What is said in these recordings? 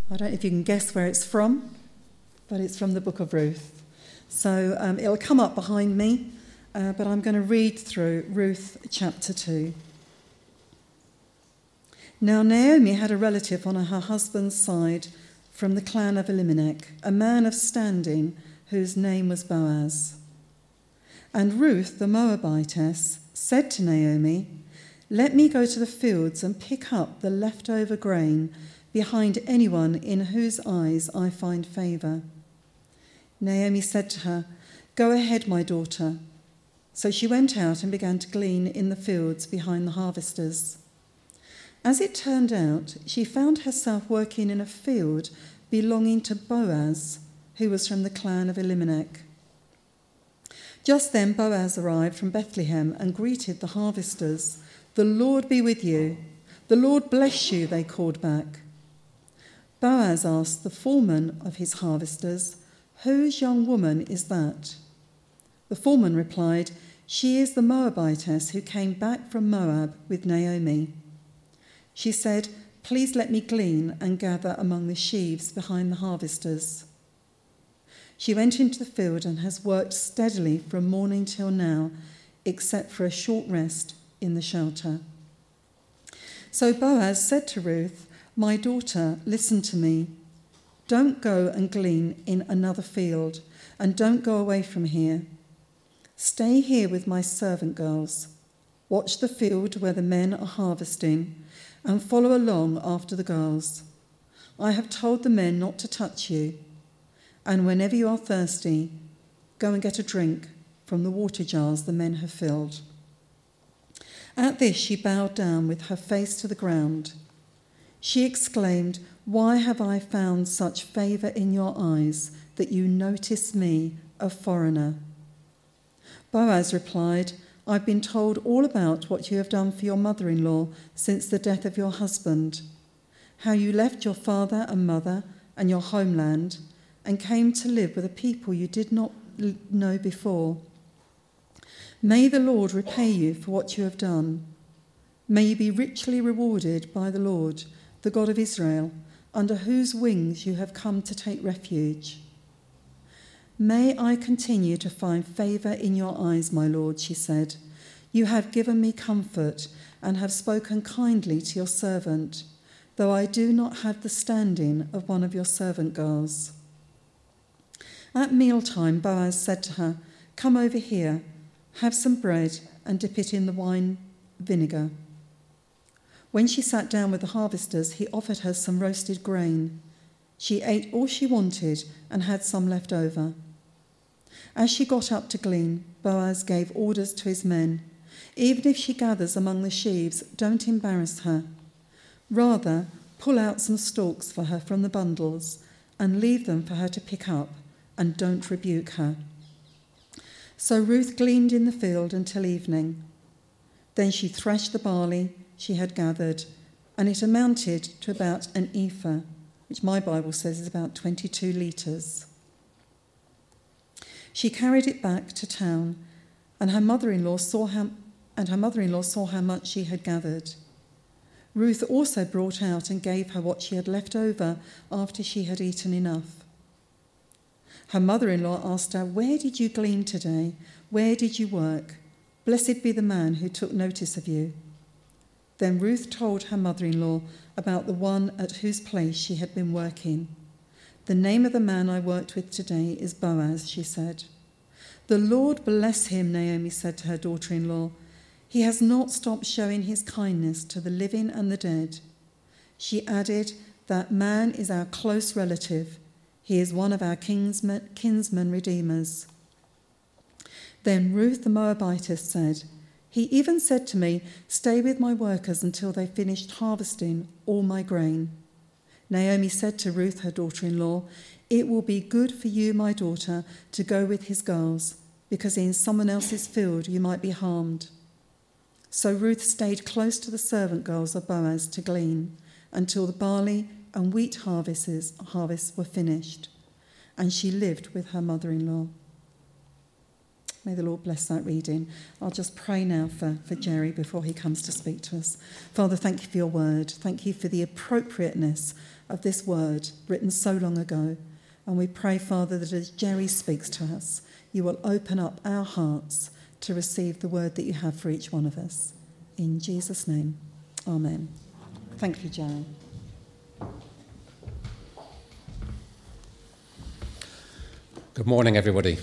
I don't know if you can guess where it's from, but it's from the book of Ruth. So it'll come up behind me, but I'm going to read through Ruth chapter 2. Now Naomi had a relative on her husband's side from the clan of Elimelech, a man of standing whose name was Boaz. And Ruth the Moabitess said to Naomi, "Let me go to the fields and pick up the leftover grain behind anyone in whose eyes I find favour." Naomi said to her, "Go ahead, my daughter." So she went out and began to glean in the fields behind the harvesters. As it turned out, she found herself working in a field belonging to Boaz, who was from the clan of Elimelech. Just then Boaz arrived from Bethlehem and greeted the harvesters. "The Lord be with you. The Lord bless you," they called back. Boaz asked the foreman of his harvesters, "Whose young woman is that?" The foreman replied, "She is the Moabitess who came back from Moab with Naomi." She said, "Please let me glean and gather among the sheaves behind the harvesters." She went into the field and has worked steadily from morning till now, except for a short rest in the shelter. So Boaz said to Ruth, "My daughter, listen to me. Don't go and glean in another field, and don't go away from here. Stay here with my servant girls. Watch the field where the men are harvesting, and follow along after the girls. I have told the men not to touch you, and whenever you are thirsty, go and get a drink from the water jars the men have filled." At this she bowed down with her face to the ground. She exclaimed, "Why have I found such favour in your eyes that you notice me, a foreigner?" Boaz replied, "I've been told all about what you have done for your mother-in-law since the death of your husband, how you left your father and mother and your homeland and came to live with a people you did not know before. May the Lord repay you for what you have done. May you be richly rewarded by the Lord, the God of Israel, under whose wings you have come to take refuge. May I continue to find favour in your eyes, my Lord," she said. "You have given me comfort and have spoken kindly to your servant, though I do not have the standing of one of your servant girls." At mealtime, Boaz said to her, "Come over here, have some bread and dip it in the wine vinegar." When she sat down with the harvesters, he offered her some roasted grain. She ate all she wanted and had some left over. As she got up to glean, Boaz gave orders to his men, "Even if she gathers among the sheaves, don't embarrass her. Rather, pull out some stalks for her from the bundles and leave them for her to pick up, and don't rebuke her." So Ruth gleaned in the field until evening. Then she threshed the barley she had gathered, and it amounted to about an ephah, which my Bible says is about 22 litres. She carried it back to town, and her mother-in-law saw how much she had gathered. Ruth also brought out and gave her what she had left over after she had eaten enough. Her mother-in-law asked her, "Where did you glean today? Where did you work? Blessed be the man who took notice of you." Then Ruth told her mother-in-law about the one at whose place she had been working. "The name of the man I worked with today is Boaz," she said. "The Lord bless him," Naomi said to her daughter-in-law. "He has not stopped showing his kindness to the living and the dead." She added, "That man is our close relative. He is one of our kinsman redeemers." Then Ruth the Moabitess said, "He even said to me, 'Stay with my workers until they finished harvesting all my grain.'" Naomi said to Ruth, her daughter-in-law, "It will be good for you, my daughter, to go with his girls, because in someone else's field you might be harmed." So Ruth stayed close to the servant girls of Boaz to glean until the barley and wheat harvests were finished, and she lived with her mother-in-law. May the Lord bless that reading. I'll just pray now for Jerry before he comes to speak to us. Father, thank you for your word. Thank you for the appropriateness of this word written so long ago. And we pray, Father, that as Jerry speaks to us, you will open up our hearts to receive the word that you have for each one of us. In Jesus' name, amen. Thank you, Jerry. Good morning, everybody.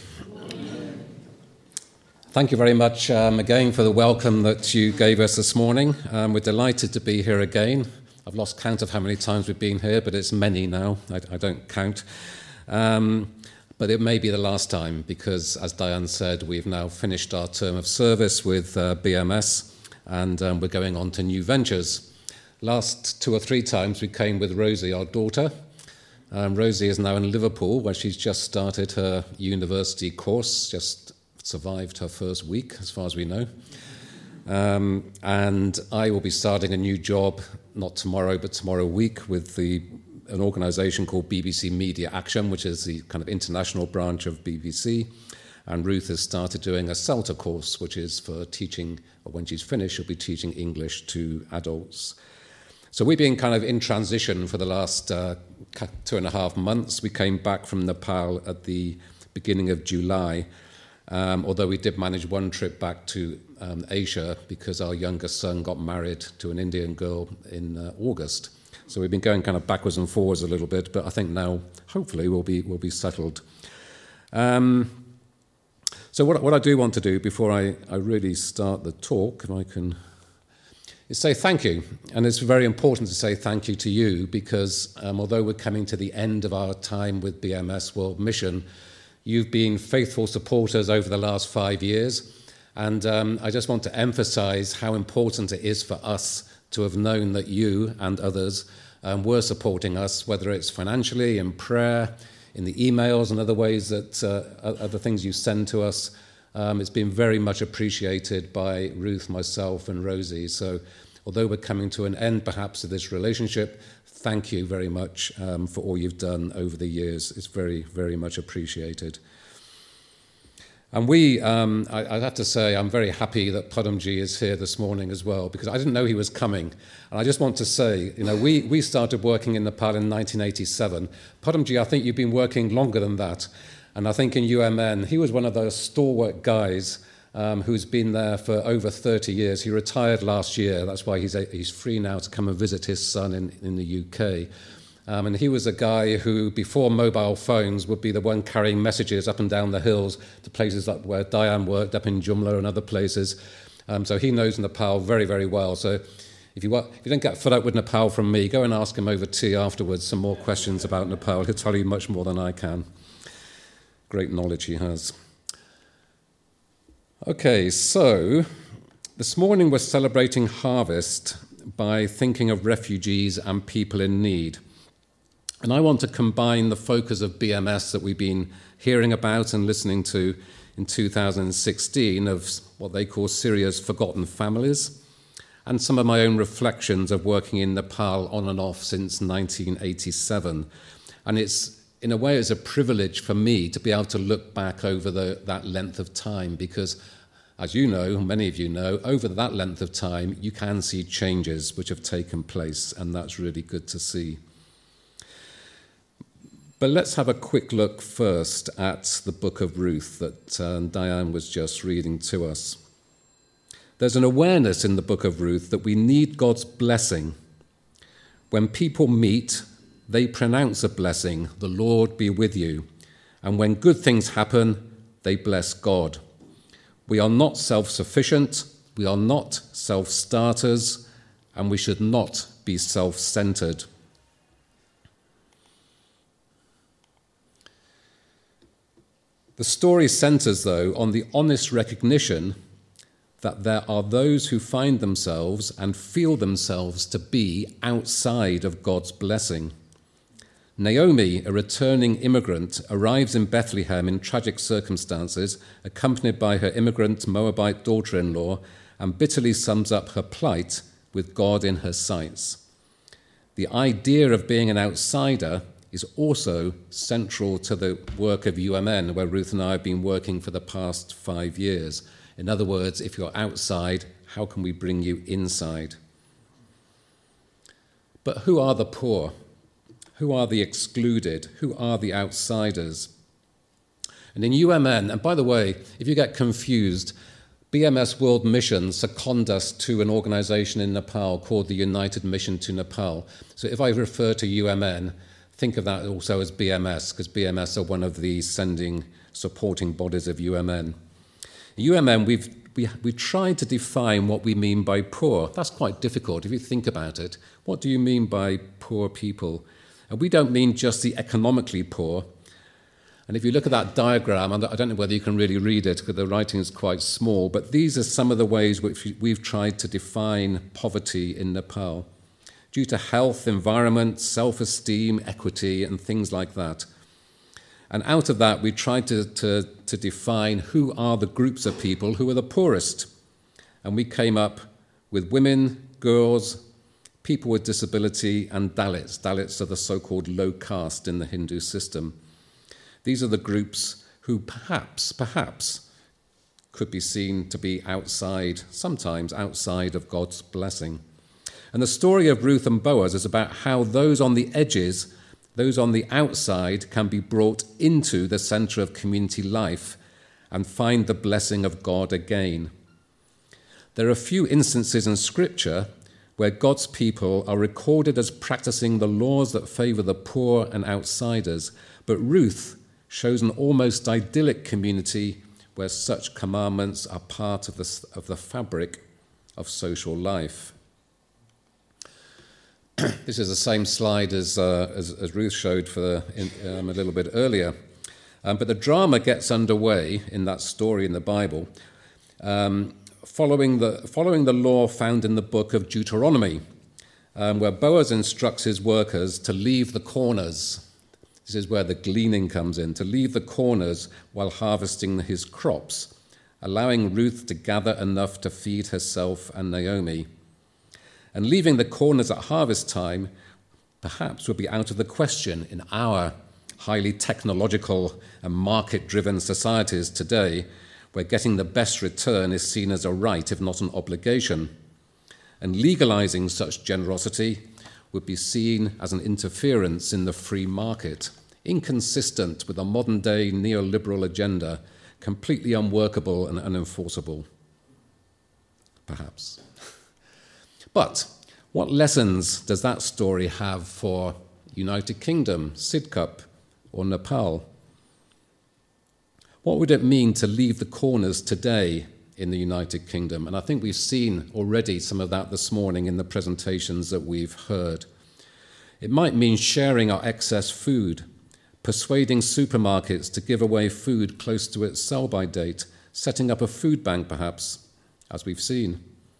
Thank you very much again for the welcome that you gave us this morning. We're delighted to be here again. I've lost count of how many times we've been here, but it's many now. I don't count. But it may be the last time because, as Diane said, we've now finished our term of service with BMS and we're going on to new ventures. Last 2 or 3 times we came with Rosie, our daughter. Rosie is now in Liverpool, where she's just started her university course, just survived her first week, as far as we know. And I will be starting a new job, not tomorrow, but tomorrow week, with an organisation called BBC Media Action, which is the kind of international branch of BBC. And Ruth has started doing a CELTA course, which is for teaching, or when she's finished, she'll be teaching English to adults. So we've been kind of in transition for the last 2.5 months. We came back from Nepal at the beginning of July, although we did manage one trip back to Asia because our youngest son got married to an Indian girl in August. So we've been going kind of backwards and forwards a little bit, but I think now, hopefully, we'll be settled. So what I do want to do before I really start the talk, if I can, is say thank you. And it's very important to say thank you to you because although we're coming to the end of our time with BMS World Mission, you've been faithful supporters over the last 5 years. And I just want to emphasize how important it is for us to have known that you and others were supporting us, whether it's financially, in prayer, in the emails and other ways that other things you send to us. It's been very much appreciated by Ruth, myself, and Rosie. So although we're coming to an end, perhaps, of this relationship, thank you very much for all you've done over the years. It's very, very much appreciated. And I have to say, I'm very happy that Padamji is here this morning as well, because I didn't know he was coming. And I just want to say, we started working in Nepal in 1987. Padamji, I think you've been working longer than that. And I think in UMN, he was one of those stalwart guys who's been there for over 30 years. He retired last year. That's why he's free now to come and visit his son in the UK. And he was a guy who, before mobile phones, would be the one carrying messages up and down the hills to places like where Diane worked, up in Jumla and other places. So he knows Nepal very, very well. So if you don't get fed up with Nepal from me, go and ask him over tea afterwards some more questions about Nepal. He'll tell you much more than I can. Great knowledge he has. Okay, so this morning we're celebrating harvest by thinking of refugees and people in need. And I want to combine the focus of BMS that we've been hearing about and listening to in 2016 of what they call Syria's Forgotten Families, and some of my own reflections of working in Nepal on and off since 1987. And in a way, it's a privilege for me to be able to look back over that length of time because, as you know, many of you know, over that length of time, you can see changes which have taken place, and that's really good to see. But let's have a quick look first at the book of Ruth that Diane was just reading to us. There's an awareness in the book of Ruth that we need God's blessing. When people meet, they pronounce a blessing, the Lord be with you. And when good things happen, they bless God. We are not self-sufficient, we are not self-starters, and we should not be self-centered. The story centers, though, on the honest recognition that there are those who find themselves and feel themselves to be outside of God's blessing. Naomi, a returning immigrant, arrives in Bethlehem in tragic circumstances, accompanied by her immigrant Moabite daughter-in-law, and bitterly sums up her plight with God in her sights. The idea of being an outsider is also central to the work of UMN, where Ruth and I have been working for the past 5 years. In other words, if you're outside, how can we bring you inside? But who are the poor? Who are the excluded? Who are the outsiders? And in UMN, and by the way, if you get confused, BMS World Mission second us to an organization in Nepal called the United Mission to Nepal. So if I refer to UMN, think of that also as BMS, because BMS are one of the supporting bodies of UMN. In UMN, we've tried to define what we mean by poor. That's quite difficult if you think about it. What do you mean by poor people? And we don't mean just the economically poor. And if you look at that diagram, and I don't know whether you can really read it because the writing is quite small, but these are some of the ways which we've tried to define poverty in Nepal, due to health, environment, self-esteem, equity, and things like that. And out of that, we tried to define who are the groups of people who are the poorest. And we came up with women, girls, people with disability, and Dalits. Dalits are the so-called low caste in the Hindu system. These are the groups who perhaps could be seen to be outside, sometimes outside of God's blessing. And the story of Ruth and Boaz is about how those on the edges, those on the outside, can be brought into the center of community life and find the blessing of God again. There are a few instances in Scripture where God's people are recorded as practicing the laws that favor the poor and outsiders, but Ruth shows an almost idyllic community where such commandments are part of the fabric of social life. This is the same slide as Ruth showed a little bit earlier. But the drama gets underway in that story in the Bible, following the law found in the book of Deuteronomy, where Boaz instructs his workers to leave the corners. This is where the gleaning comes in, to leave the corners while harvesting his crops, allowing Ruth to gather enough to feed herself and Naomi. And leaving the corners at harvest time perhaps would be out of the question in our highly technological and market-driven societies today, where getting the best return is seen as a right, if not an obligation. And legalizing such generosity would be seen as an interference in the free market, inconsistent with a modern-day neoliberal agenda, completely unworkable and unenforceable, perhaps. But what lessons does that story have for United Kingdom, Sidcup, or Nepal? What would it mean to leave the corners today in the United Kingdom? And I think we've seen already some of that this morning in the presentations that we've heard. It might mean sharing our excess food, persuading supermarkets to give away food close to its sell-by date, setting up a food bank perhaps, as we've seen.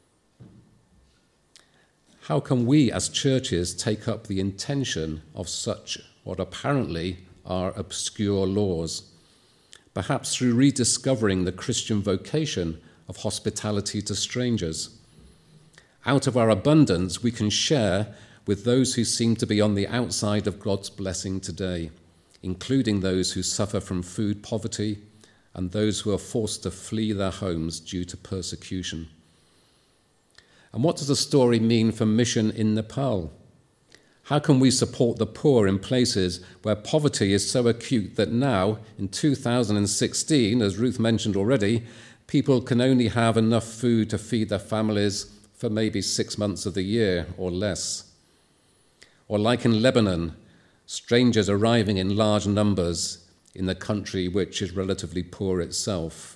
How can we as churches take up the intention of such what apparently are obscure laws? Perhaps through rediscovering the Christian vocation of hospitality to strangers. Out of our abundance, we can share with those who seem to be on the outside of God's blessing today, including those who suffer from food poverty and those who are forced to flee their homes due to persecution. And what does the story mean for mission in Nepal? How can we support the poor in places where poverty is so acute that now, in 2016, as Ruth mentioned already, people can only have enough food to feed their families for maybe 6 months of the year or less? Or like in Lebanon, strangers arriving in large numbers in the country which is relatively poor itself.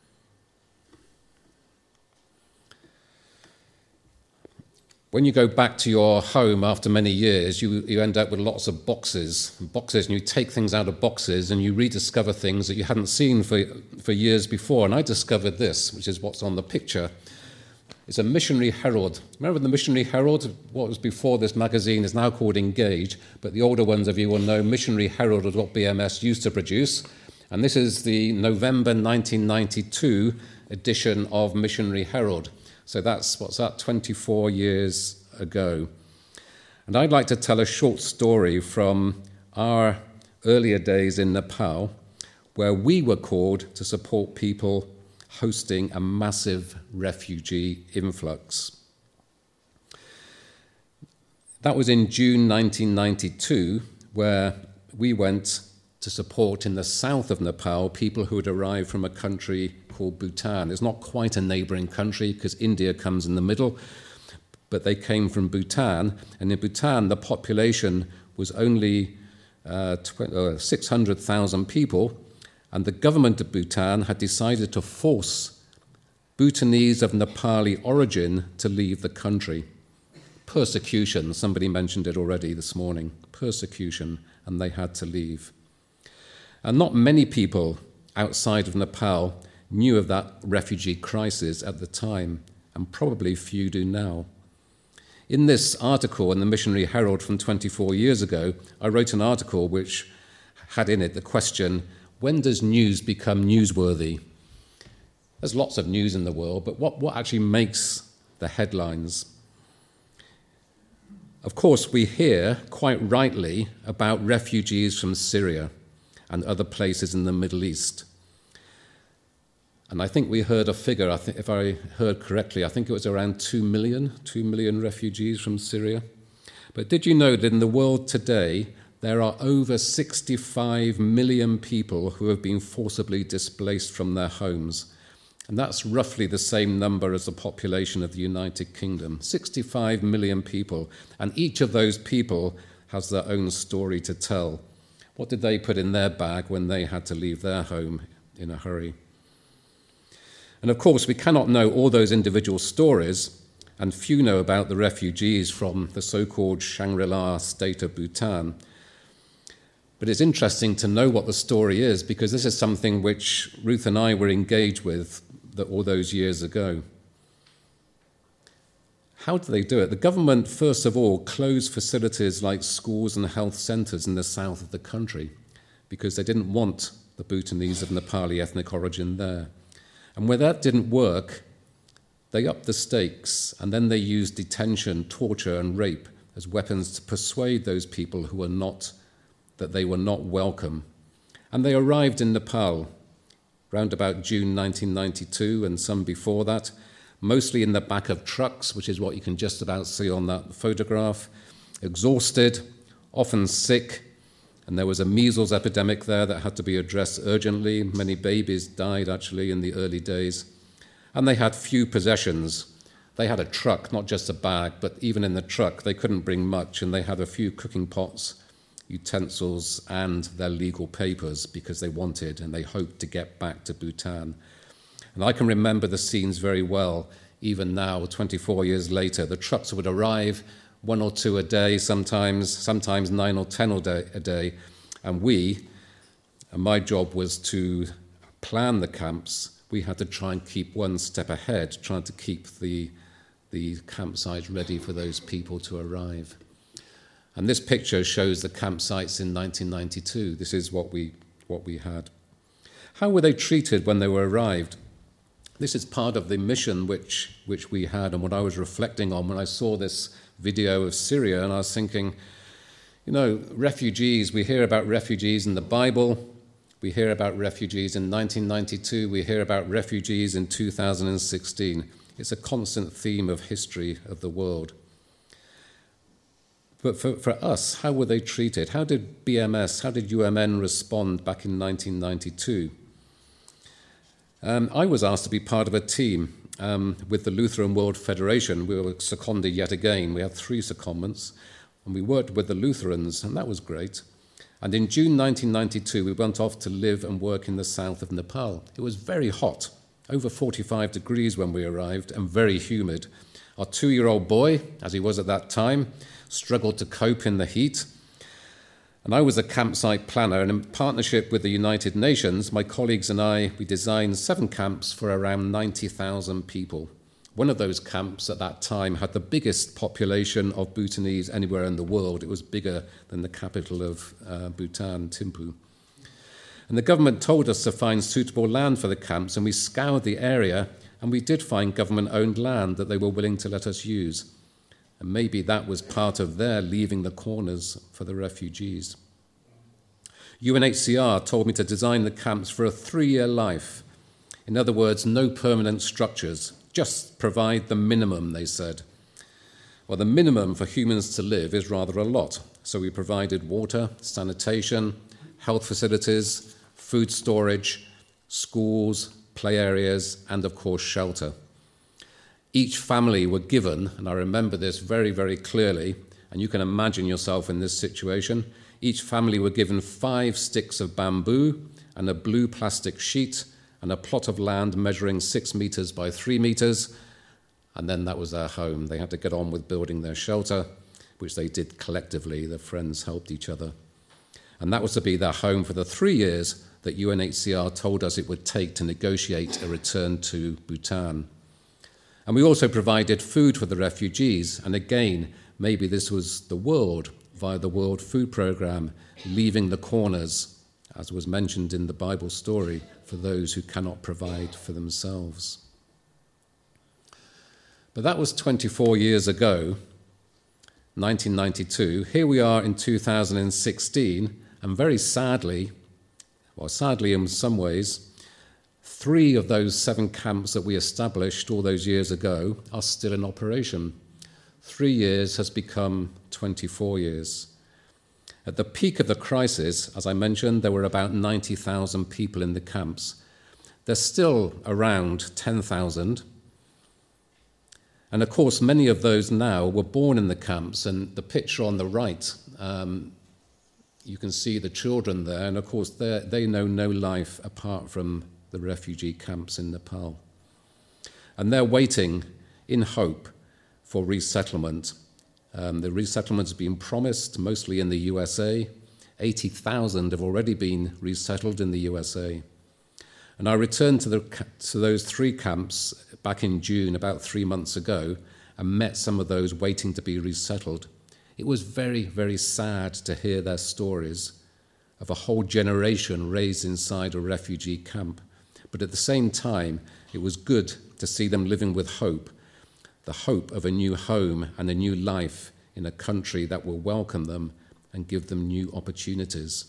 When you go back to your home after many years, you end up with lots of boxes, and you take things out of boxes and you rediscover things that you hadn't seen for years before. And I discovered this, which is what's on the picture. It's a Missionary Herald. Remember the Missionary Herald? What was before this magazine is now called Engage, but the older ones of you will know Missionary Herald was what BMS used to produce. And this is the November 1992 edition of Missionary Herald. So that's, 24 years ago. And I'd like to tell a short story from our earlier days in Nepal, where we were called to support people hosting a massive refugee influx. That was in June 1992, where we went to support in the south of Nepal people who had arrived from a country called Bhutan. It's not quite a neighboring country because India comes in the middle, but they came from Bhutan. And in Bhutan, the population was only 600,000 people, and the government of Bhutan had decided to force Bhutanese of Nepali origin to leave the country. Persecution, somebody mentioned it already this morning, persecution, and they had to leave. And not many people outside of Nepal knew of that refugee crisis at the time, and probably few do now. In this article in the Missionary Herald from 24 years ago, I wrote an article which had in it the question, when does news become newsworthy? There's lots of news in the world, but what actually makes the headlines? Of course, we hear, quite rightly, about refugees from Syria and other places in the Middle East. And I think we heard a figure, if I heard correctly, I think it was around 2 million refugees from Syria. But did you know that in the world today, there are over 65 million people who have been forcibly displaced from their homes? And that's roughly the same number as the population of the United Kingdom, 65 million people. And each of those people has their own story to tell. What did they put in their bag when they had to leave their home in a hurry? And of course, we cannot know all those individual stories, and few know about the refugees from the so-called Shangri-La state of Bhutan. But it's interesting to know what the story is, because this is something which Ruth and I were engaged with all those years ago. How do they do it? The government, first of all, closed facilities like schools and health centres in the south of the country because they didn't want the Bhutanese of Nepali ethnic origin there. And where that didn't work, they upped the stakes, and then they used detention, torture, and rape as weapons to persuade those people who were not, that they were not welcome. And they arrived in Nepal round about June 1992 and some before that, mostly in the back of trucks, which is what you can just about see on that photograph, exhausted, often sick, and there was a measles epidemic there that had to be addressed urgently. Many babies died, actually, in the early days. And they had few possessions. They had a truck, not just a bag, but even in the truck, they couldn't bring much, and they had a few cooking pots, utensils, and their legal papers because they wanted and they hoped to get back to Bhutan. And I can remember the scenes very well, even now, 24 years later. The trucks would arrive, 1 or 2 a day, sometimes 9 or 10 a day. And my job was to plan the camps. We had to try and keep one step ahead, trying to keep the campsites ready for those people to arrive. And this picture shows the campsites in 1992. This is what we had. How were they treated when they were arrived? This is part of the mission which we had and what I was reflecting on when I saw this video of Syria, and I was thinking, refugees, we hear about refugees in the Bible, we hear about refugees in 1992, we hear about refugees in 2016. It's a constant theme of history of the world. But for us, how were they treated? How did BMS, how did UMN respond back in 1992? I was asked to be part of a team with the Lutheran World Federation. We were seconded yet again. We had 3 secondments, and we worked with the Lutherans, and that was great. And in June 1992, we went off to live and work in the south of Nepal. It was very hot, over 45 degrees when we arrived, and very humid. Our 2-year-old boy, as he was at that time, struggled to cope in the heat. And I was a campsite planner, and in partnership with the United Nations, my colleagues and I, we designed 7 camps for around 90,000 people. One of those camps at that time had the biggest population of Bhutanese anywhere in the world. It was bigger than the capital of Bhutan, Thimphu. And the government told us to find suitable land for the camps, and we scoured the area, and we did find government-owned land that they were willing to let us use. And maybe that was part of their leaving the corners for the refugees. UNHCR told me to design the camps for a 3-year life. In other words, no permanent structures, just provide the minimum, they said. Well, the minimum for humans to live is rather a lot. So we provided water, sanitation, health facilities, food storage, schools, play areas, and of course shelter. Each family were given, and I remember this very, very clearly, and you can imagine yourself in this situation, each family were given 5 sticks of bamboo and a blue plastic sheet and a plot of land measuring 6 meters by 3 meters, and then that was their home. They had to get on with building their shelter, which they did collectively. Their friends helped each other. And that was to be their home for the 3 years that UNHCR told us it would take to negotiate a return to Bhutan. And we also provided food for the refugees, and again, maybe this was the world, via the World Food Programme, leaving the corners, as was mentioned in the Bible story, for those who cannot provide for themselves. But that was 24 years ago, 1992. Here we are in 2016, and very sadly, well, sadly in some ways, 3 of those 7 camps that we established all those years ago are still in operation. 3 years has become 24 years. At the peak of the crisis, as I mentioned, there were about 90,000 people in the camps. There's still around 10,000. And of course, many of those now were born in the camps. And the picture on the right, you can see the children there. And of course, they know no life apart from the refugee camps in Nepal. And they're waiting in hope for resettlement. The resettlement has been promised, mostly in the USA. 80,000 have already been resettled in the USA. And I returned to those 3 camps back in June, about 3 months ago, and met some of those waiting to be resettled. It was very, very sad to hear their stories of a whole generation raised inside a refugee camp. But at the same time, it was good to see them living with hope, the hope of a new home and a new life in a country that will welcome them and give them new opportunities.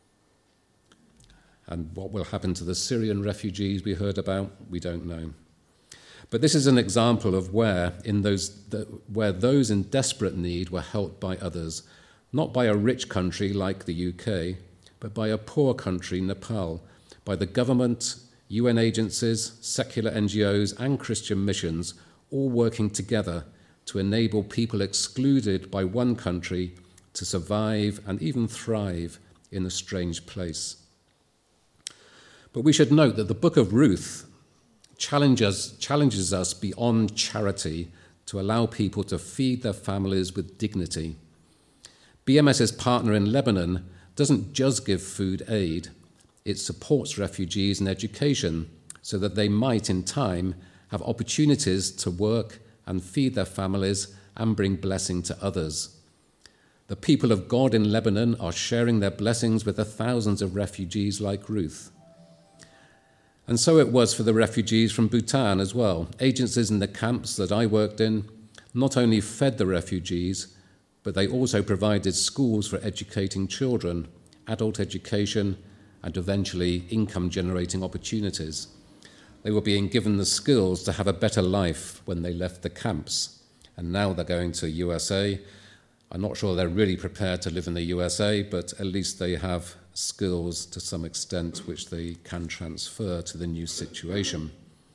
And what will happen to the Syrian refugees we heard about, we don't know. But this is an example of where those in desperate need were helped by others, not by a rich country like the UK, but by a poor country, Nepal, by the government, UN agencies, secular NGOs, and Christian missions, all working together to enable people excluded by one country to survive and even thrive in a strange place. But we should note that the book of Ruth challenges us beyond charity to allow people to feed their families with dignity. BMS's partner in Lebanon doesn't just give food aid, it supports refugees in education so that they might, in time, have opportunities to work and feed their families and bring blessing to others. The people of God in Lebanon are sharing their blessings with the thousands of refugees like Ruth. And so it was for the refugees from Bhutan as well. Agencies in the camps that I worked in not only fed the refugees, but they also provided schools for educating children, adult education, and eventually income-generating opportunities. They were being given the skills to have a better life when they left the camps. And now they're going to USA. I'm not sure they're really prepared to live in the USA, but at least they have skills to some extent which they can transfer to the new situation.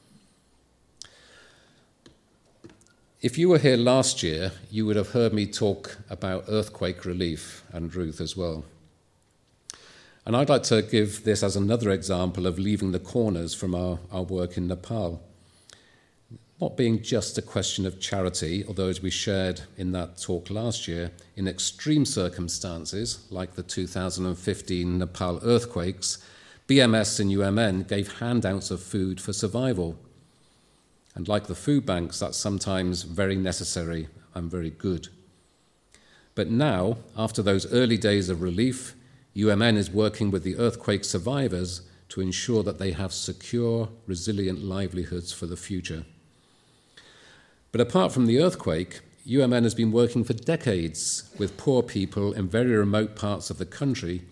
If you were here last year, you would have heard me talk about earthquake relief and Ruth as well. And I'd like to give this as another example of leaving the corners from our work in Nepal. Not being just a question of charity, although as we shared in that talk last year, in extreme circumstances, like the 2015 Nepal earthquakes, BMS and UMN gave handouts of food for survival. And like the food banks, that's sometimes very necessary and very good. But now, after those early days of relief, UMN is working with the earthquake survivors to ensure that they have secure, resilient livelihoods for the future. But apart from the earthquake, UMN has been working for decades with poor people in very remote parts of the country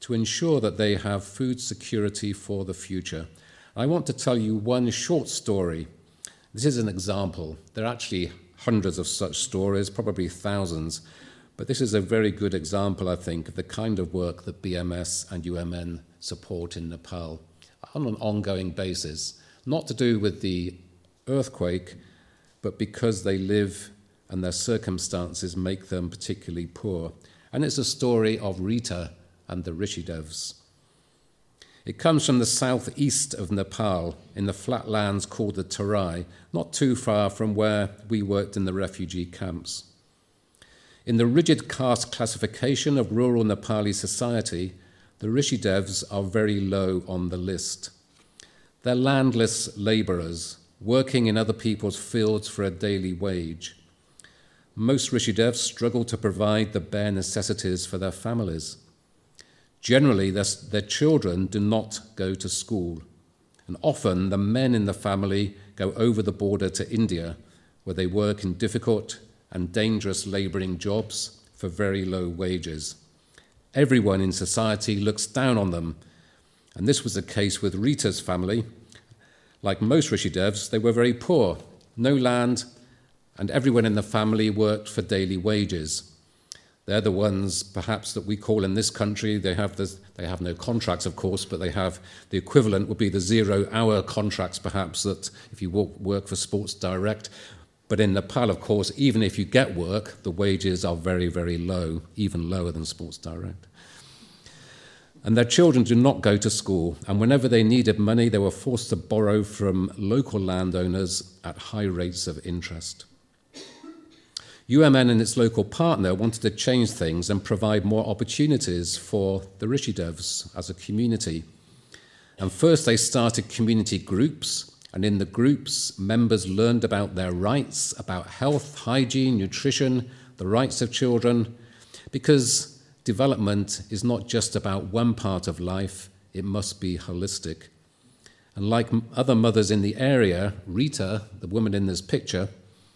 to ensure that they have food security for the future. I want to tell you one short story. This is an example. There are actually hundreds of such stories, probably thousands, but this is a very good example, I think, of the kind of work that BMS and UMN support in Nepal on an ongoing basis, not to do with the earthquake, but because they live and their circumstances make them particularly poor. And it's a story of Rita and the Rishidevs. It comes from the southeast of Nepal, in the flatlands called the Tarai, not too far from where we worked in the refugee camps. In the rigid caste classification of rural Nepali society, the Rishidevs are very low on the list. They're landless labourers, working in other people's fields for a daily wage. Most Rishidevs struggle to provide the bare necessities for their families. Generally, their children do not go to school, and often the men in the family go over the border to India, where they work in difficult and dangerous labouring jobs for very low wages. Everyone in society looks down on them, and this was the case with Rita's family. Like most Rishidevs, they were very poor, no land, and everyone in the family worked for daily wages. They're the ones, perhaps, that we call in this country, they have no contracts, of course, but they have the equivalent would be the 0-hour contracts, perhaps, that if you work for Sports Direct. But in Nepal, of course, even if you get work, the wages are very, very low, even lower than Sports Direct. And their children do not go to school, and whenever they needed money, they were forced to borrow from local landowners at high rates of interest. UMN and its local partner wanted to change things and provide more opportunities for the Rishidevs as a community. And first they started community groups, and in the groups, members learned about their rights, about health, hygiene, nutrition, the rights of children, because development is not just about one part of life, it must be holistic. And like other mothers in the area, Rita, the woman in this picture,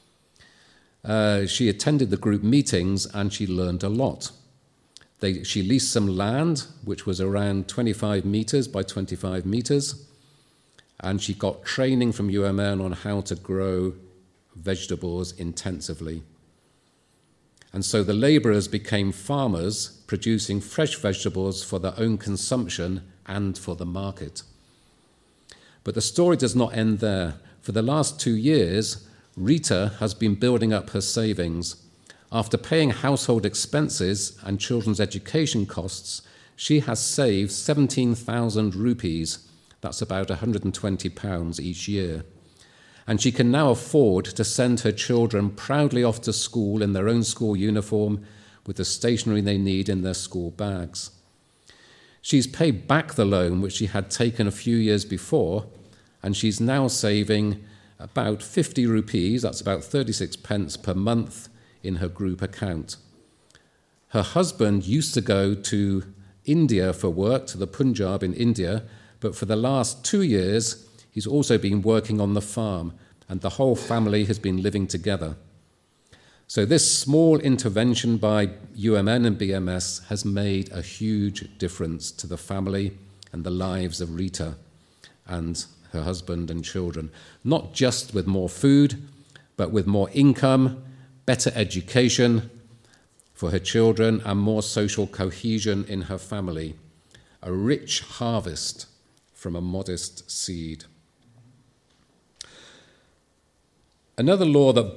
she attended the group meetings and she learned a lot. She leased some land, which was around 25 meters by 25 meters, and she got training from UMN on how to grow vegetables intensively. And so the laborers became farmers, producing fresh vegetables for their own consumption and for the market. But the story does not end there. For the last 2 years, Rita has been building up her savings. After paying household expenses and children's education costs, she has saved 17,000 rupees. That's about £120 each year. And she can now afford to send her children proudly off to school in their own school uniform with the stationery they need in their school bags. She's paid back the loan which she had taken a few years before, and she's now saving about 50 rupees, that's about 36 pence per month, in her group account. Her husband used to go to India for work, to the Punjab in India, but for the last 2 years, he's also been working on the farm, and the whole family has been living together. So this small intervention by UMN and BMS has made a huge difference to the family and the lives of Rita and her husband and children, not just with more food, but with more income, better education for her children, and more social cohesion in her family. A rich harvest from a modest seed. Another law gave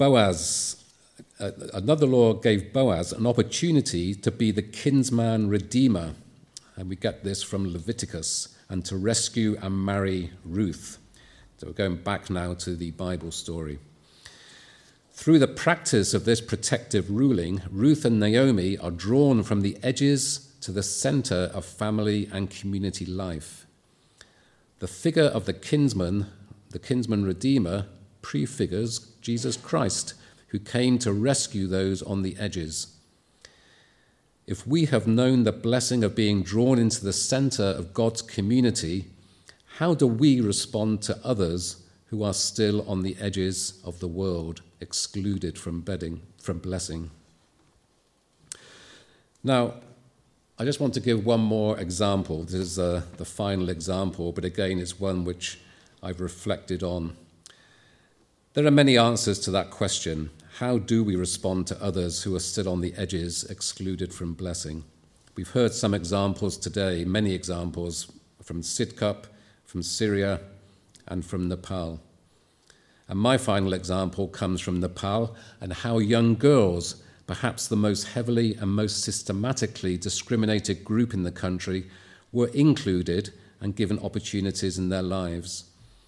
Boaz an opportunity to be the kinsman redeemer, and we get this from Leviticus, and to rescue and marry Ruth. So we're going back now to the Bible story. Through the practice of this protective ruling, Ruth and Naomi are drawn from the edges to the center of family and community life. The figure of the kinsman redeemer, prefigures Jesus Christ, who came to rescue those on the edges. If we have known the blessing of being drawn into the center of God's community, how do we respond to others who are still on the edges of the world, excluded from blessing? Now, I just want to give one more example. This is the final example, but again, it's one which I've reflected on. There are many answers to that question. How do we respond to others who are still on the edges, excluded from blessing? We've heard some examples today, many examples from Sidcup, from Syria, and from Nepal. And my final example comes from Nepal and how young girls, perhaps the most heavily and most systematically discriminated group in the country, were included and given opportunities in their lives.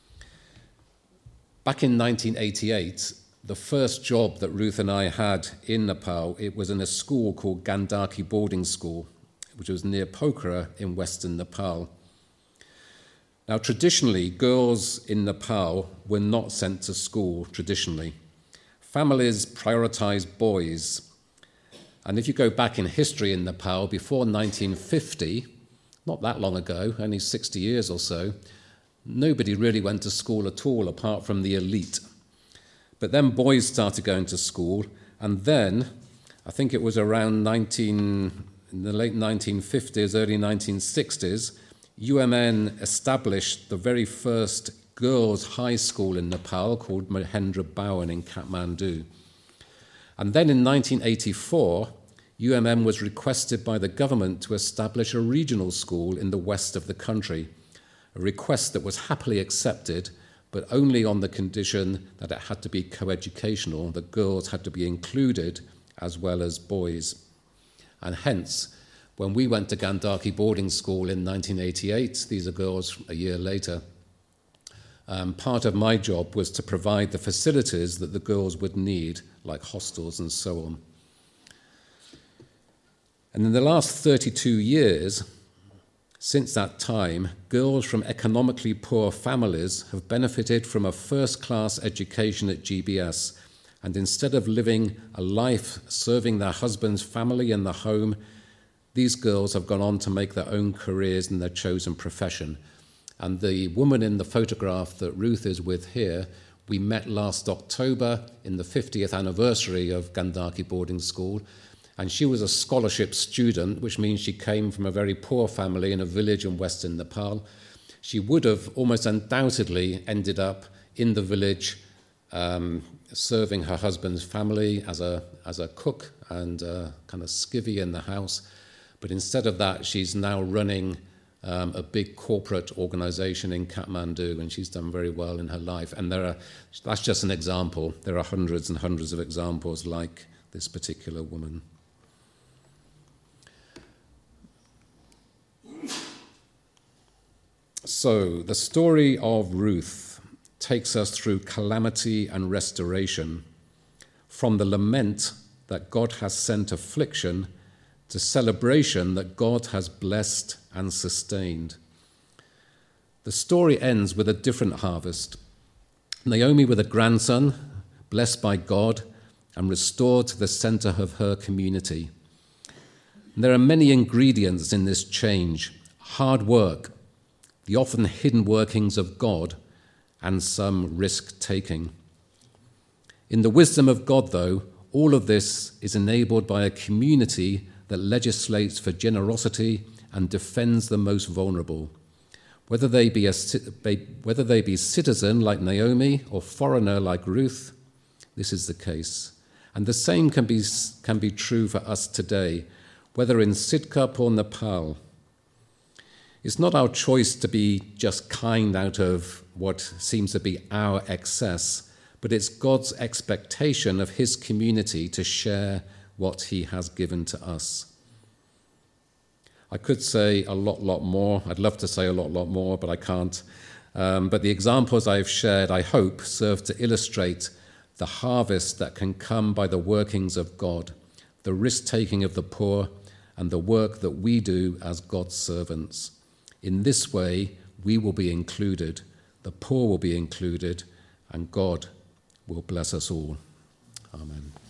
Back in 1988, the first job that Ruth and I had in Nepal, it was in a school called Gandaki Boarding School, which was near Pokhara in western Nepal. Now, traditionally, girls in Nepal were not sent to school traditionally. Families prioritized boys. And if you go back in history in Nepal, before 1950, not that long ago, only 60 years or so, nobody really went to school at all apart from the elite. But then boys started going to school, and then, I think it was around in the late 1950s, early 1960s, UMN established the very first girls' high school in Nepal called Mahendra Bhawan in Kathmandu. And then in 1984, UMM was requested by the government to establish a regional school in the west of the country, a request that was happily accepted, but only on the condition that it had to be coeducational, that girls had to be included as well as boys. And hence, when we went to Gandaki boarding school in 1988, these are girls a year later, part of my job was to provide the facilities that the girls would need, like hostels and so on. And in the last 32 years, since that time, girls from economically poor families have benefited from a first-class education at GBS, and instead of living a life serving their husband's family and the home, these girls have gone on to make their own careers in their chosen profession. And the woman in the photograph that Ruth is with here, we met last October in the 50th anniversary of Gandaki Boarding School, and she was a scholarship student, which means she came from a very poor family in a village in western Nepal. She would have almost undoubtedly ended up in the village serving her husband's family as a cook and kind of skivvy in the house. But instead of that, she's now running a big corporate organization in Kathmandu, and she's done very well in her life. And that's just an example. There are hundreds and hundreds of examples like this particular woman. So, the story of Ruth takes us through calamity and restoration, from the lament that God has sent affliction to celebration that God has blessed and sustained. The story ends with a different harvest. Naomi with a grandson, blessed by God and restored to the center of her community. And there are many ingredients in this change: hard work, the often hidden workings of God, and some risk-taking. In the wisdom of God, though, all of this is enabled by a community that legislates for generosity and defends the most vulnerable, whether they be citizen like Naomi or foreigner like Ruth. This is the case, and the same can be true for us today, whether in Sidcup or Nepal. It's not our choice to be just kind out of what seems to be our excess, but it's God's expectation of his community to share what he has given to us. I could say a lot more. I'd love to say a lot more, but I can't. But the examples I've shared, I hope, serve to illustrate the harvest that can come by the workings of God, the risk-taking of the poor, and the work that we do as God's servants. In this way, we will be included, the poor will be included, and God will bless us all. Amen.